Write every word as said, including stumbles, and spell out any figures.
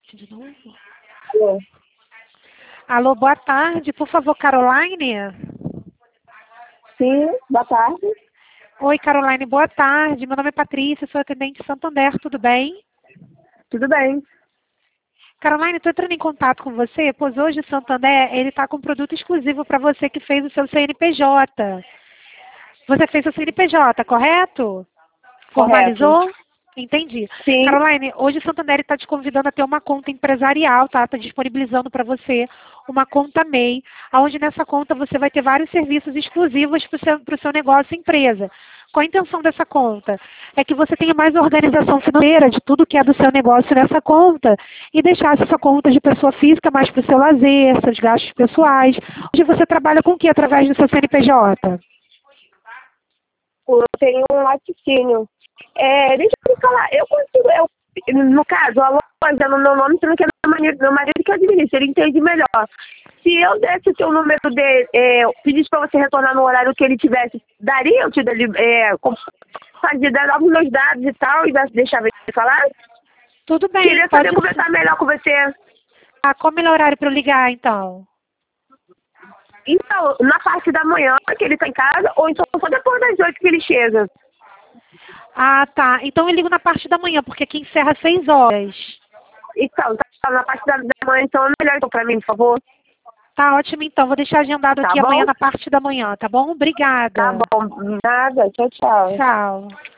De novo? Alô? Alô, boa tarde. Por favor, Caroline? Sim, boa tarde. Oi, Caroline, boa tarde. Meu nome é Patrícia, sou atendente de Santander, tudo bem? Tudo bem. Caroline, estou entrando em contato com você, pois hoje o Santander ele está com um produto exclusivo para você que fez o seu C N P J. Você fez o C N P J, correto? Correto. Formalizou? Entendi. Sim. Caroline, hoje o Santander está te convidando a ter uma conta empresarial, tá? Está disponibilizando para você uma conta M E I, onde nessa conta você vai ter vários serviços exclusivos para o seu, pro seu negócio e empresa. Qual a intenção dessa conta? É que você tenha mais organização financeira de tudo que é do seu negócio nessa conta e deixar essa conta de pessoa física mais para o seu lazer, seus gastos pessoais. Hoje você trabalha com o que através do seu C N P J? Eu tenho um laticínio. É, deixa eu te falar, eu consigo, eu, no caso, a loja no meu nome, sendo que é meu marido, meu marido que administra, ele entende melhor. Se eu desse o seu número dele, é, pedisse para você retornar no horário que ele tivesse, daria eu te dele, é, fazer dar os meus dados e tal, e deixar ele falar? Tudo bem, Queria pode saber conversar melhor com você. Ah, qual o melhor horário para eu ligar, então? Então, na parte da manhã que ele tá em casa, ou então só depois das oito que ele chega. Ah, tá. Então eu ligo na parte da manhã, porque aqui encerra às seis horas. Então, tá na parte da, da manhã, então é melhor então pra mim, por favor. Tá ótimo, então. Vou deixar agendado Tá aqui bom? amanhã na parte da manhã, tá bom? Tá Obrigada. bom. Nada. Tchau, tchau. Tchau.